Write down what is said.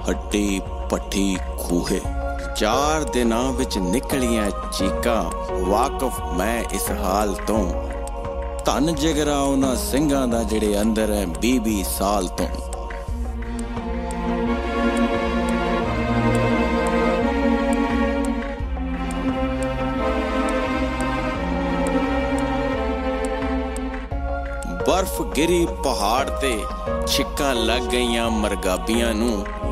ਹੱਟੀ ਭੱਠੀ ਖੂਹੇ। 4 ਦਿਨਾਂ ਵਿੱਚ ਨਿਕਲੀਆਂ ਚੀਕਾਂ, ਵਾਕਫ ਮੈਂ ਇਸ ਹਾਲ ਤੋਂ। ਧੰਨ ਜਿਗਰਾ ਉਹਨਾਂ ਸਿੰਘਾਂ ਦਾ ਜਿਹੜੇ ਅੰਦਰ ਹੈ 20-20 ਸਾਲ ਤੋਂ। ਬਰਫ਼ ਗਿਰੀ ਪਹਾੜ ਤੇ, ਛਿੱਕਾਂ ਲੱਗ ਗਈਆਂ ਮਰਗਾਬੀਆਂ ਨੂੰ।